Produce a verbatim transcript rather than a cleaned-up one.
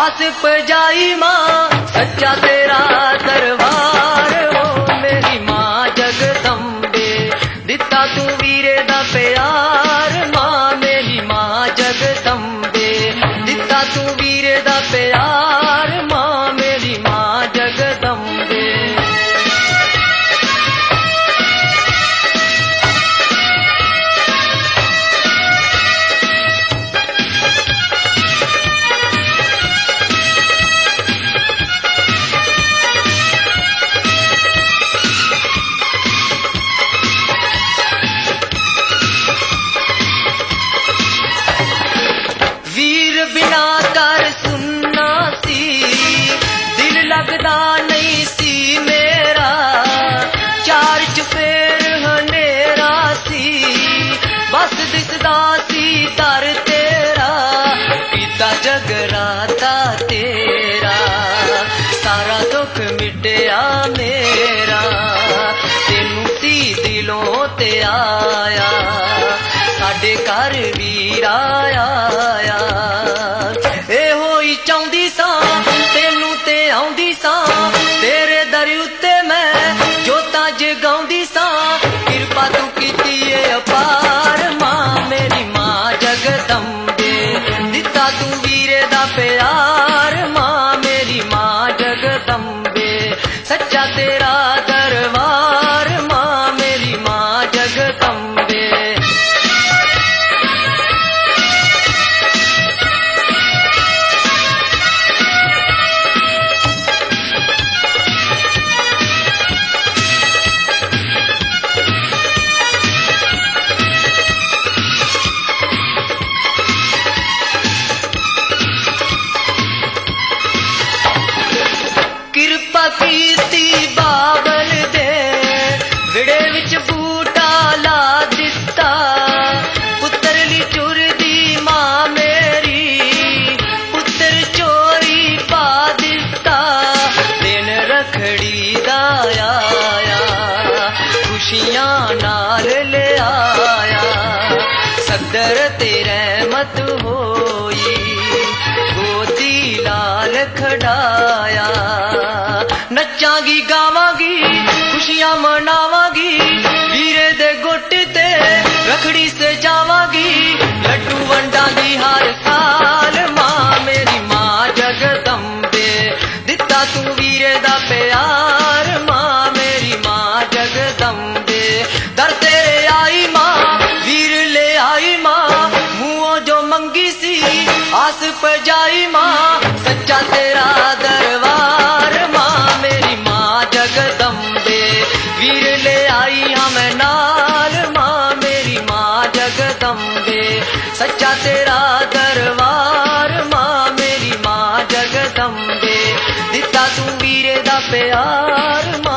आस पजाई माँ सच्चा तेरा दरबार हो मेरी माँ जगदम्बे दिता तू वीरे दा प्यार माँ मेरी माँ जगदम्बे दिता तू वीरे दा प्यार माँ मेरी माँ जगदम्बे। वीर बिना कर सुनना सी दिल लगदा नहीं सी मेरा चार चफेर हनेरा सी बस दिसदा सी दर तेरा पीता जगराता तेरा सारा दुख मिटया मेरा तेनू सी दिलों ते आया साडे घर वीर आया ए होई चाहुंदी सां तेनू ते आउंदी सां तेरे दर उत्ते मैं जोतां जगाउंदी सां किरपा तू कीती ए अपार मां मेरी मां जगदम्बे दिता तू वीरे दा प्यार मां मेरी मां जगदम्बे सच्चा तेरा दरबार मां मेरी मां जगदम्बे। किरपा कीती बाबल दे विड़े विच बूटा ला दिता पुत्तर ली चुरदी मां मेरी पुत्तर चोरी पा दिता दिन रखड़ी दा आया खुशियां नाल ले आया सदर ते रहमत होई गोदी लाल खड़ाया नचांगी गावांगी खुशियां मनावांगी वीरे दे गुट ते रखड़ी सजावांगी लड्डू वंडांगी हर साल मां मेरी मां जगदम्बे दिता तू वीरे दा प्यार मां मेरी मां जगदम्बे दर तेरे आई मां वीर ले आई मां मुंहों जो मंगी सी आस पजाई मां सच्चा तेरा दरबार मां मेरी मां जगदम्बे वीर ले आई हमें नाल मां मेरी मां जगदम्बे सच्चा तेरा दरबार मां मेरी मां जगदम्बे दिता तू वीरे दा प्यार मां